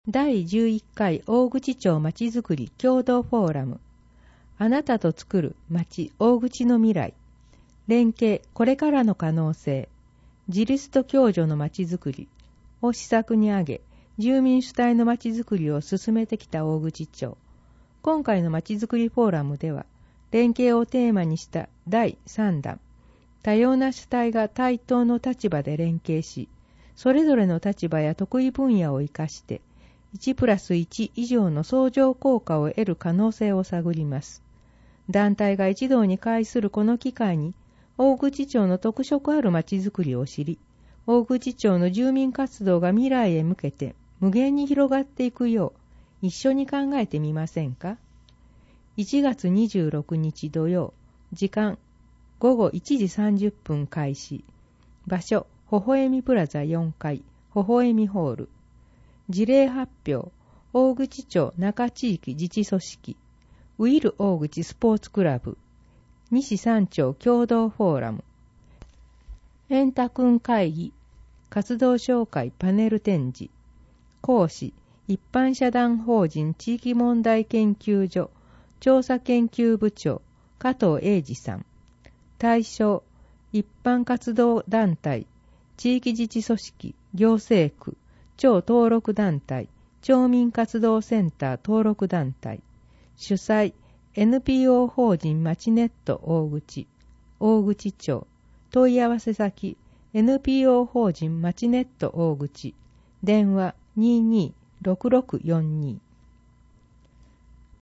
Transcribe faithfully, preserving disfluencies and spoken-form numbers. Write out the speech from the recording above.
だいじゅういっかい大口町まちづくり共同フォーラム。あなたと作るまち大口の未来。連携これからの可能性。自立と共助のまちづくりを施策に挙げ、住民主体のまちづくりを進めてきた大口町。今回のまちづくりフォーラムでは、連携をテーマにしただいさんだん、多様な主体が対等の立場で連携し、それぞれの立場や得意分野を生かして、いちプラスいち以上の相乗効果を得る可能性を探ります。団体が一堂に会するこの機会に、大口町の特色あるまちづくりを知り、大口町の住民活動が未来へ向けて無限に広がっていくよう、一緒に考えてみませんか。いちがつにじゅうろくにち土曜、時間ごごいちじさんじゅっぷん開始。場所、ほほえみプラザよんかい、ほほえみホール。事例発表、大口町中地域自治組織、ウィル大口スポーツクラブ、西三町共同フォーラム。エンタ君会議、活動紹介パネル展示。講師、一般社団法人地域問題研究所調査研究部長加藤英二さん。対象、一般活動団体、地域自治組織、行政区、町登録団体、町民活動センター登録団体。主催、エヌピーオー 法人まちネット大口、大口町。問い合わせ先、エヌピーオー 法人まちネット大口。電話にーにーろくろくよんにー。